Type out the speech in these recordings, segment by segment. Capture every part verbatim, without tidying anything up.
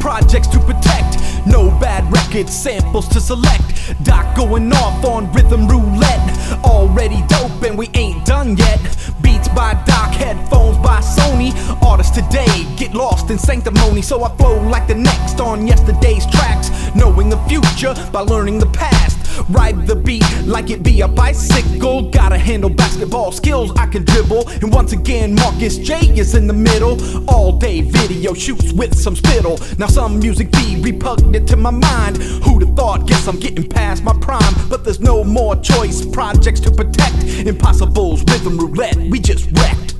projects to protect. No bad records, samples to select. Doc going off on rhythm roulette. Already dope and we ain't done yet. Beats by Doc, headphones by Sony. Artists today get lost in sanctimony, so I flow like the next on yesterday's tracks, knowing the future by learning the past. Ride the beat like it be a bicycle. Gotta handle basketball skills, I can dribble. And once again Marcus J is in the middle. All day video shoots with some spittle. Now some music be repugnant to my mind. Who'd have thought? Guess I'm getting past my prime. But there's no more choice, projects to protect. Impossible's rhythm roulette, we just wrecked.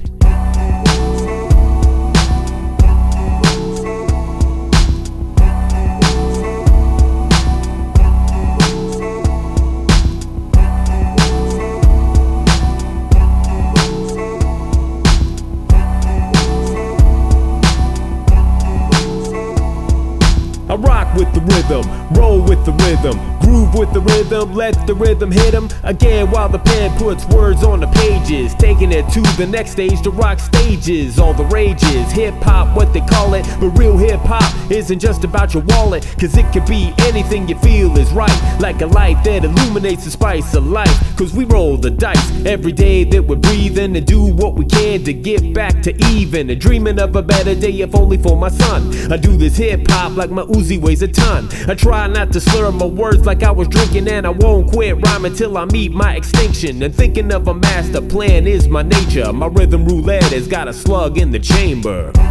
I rock with the rhythm, roll with the rhythm, groove with the rhythm, let the rhythm hit 'em again while the pen puts words on the pages, taking it to the next stage. The rock stages, all the rages, hip-hop what they call it, but real hip-hop isn't just about your wallet, cause it could be anything you feel is right, like a light that illuminates the spice of life. Cause we roll the dice every day that we're breathing, and do what we can to get back to even, and dreaming of a better day if only for my son. I do this hip-hop like my Uzi weighs a ton. I try not to slur my words like I was drinking, and I won't quit rhyming till I meet my extinction. And thinking of a master plan is my nature. My rhythm roulette has got a slug in the chamber.